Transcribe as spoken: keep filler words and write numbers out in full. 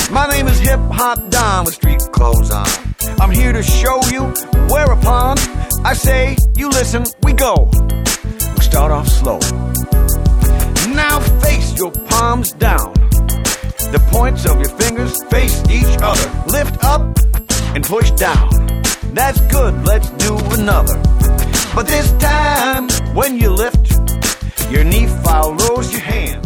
My name is Hip Hop Don with street clothes on. I'm here to show you, whereupon I say, you listen, we go. We start off slow. Now face your palms down. The points of your fingers face each other. Lift up and push down. That's good, let's do another. But this time, when you lift, your knee follows your hand.